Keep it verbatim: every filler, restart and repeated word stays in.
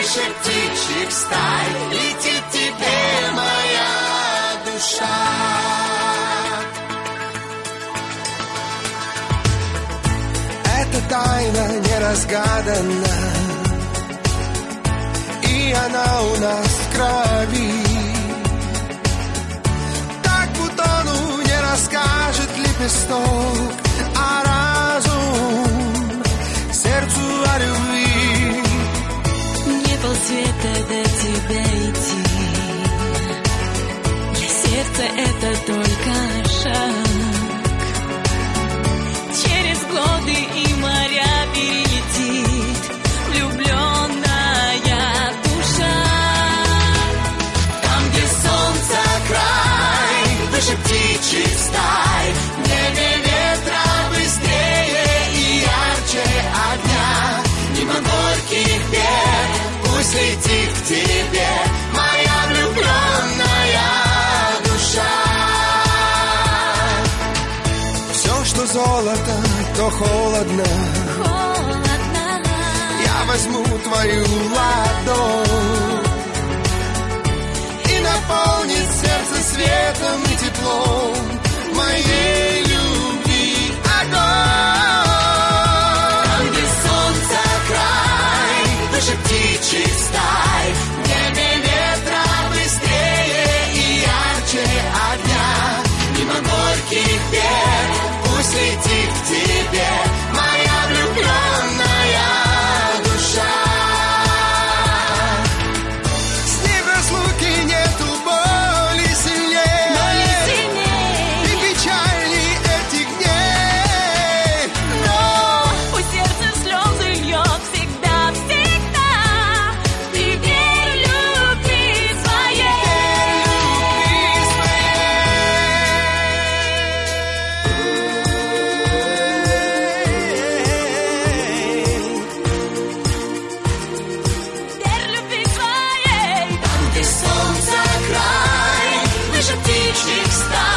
выше птичьих стай летит тебе моя душа. Эта тайна неразгадана, и она у нас в крови. Так бутону не расскажет лепесток, а разум сердцу о любви. Мне полсвета до тебя идти, для сердца это только шаг. Через годы и моря перелетит влюбленная душа. Там, где солнце край, выше птичьих стай, в небе ветра быстрее и ярче огня. Мимо горьких бед пусть летит к тебе моя влюбленная душа. Все, что золото, то холодно. Холодно. Я возьму твою ладонь и наполнит сердце светом и теплом моей любви огонь. Там, где солнце край, выше птичьих стай, в небе ветра быстрее и ярче огня. Мимо горьких бед пусть летит к тебе моя влюбленная душа. С ним разлуки нету боли сильнее, Боли сильней. и печали этих дней. Но пусть сердце слезы льет всегда, всегда. Ты верь любви своей. Верь любви своей. Там, где солнце край, выше птичьих стай,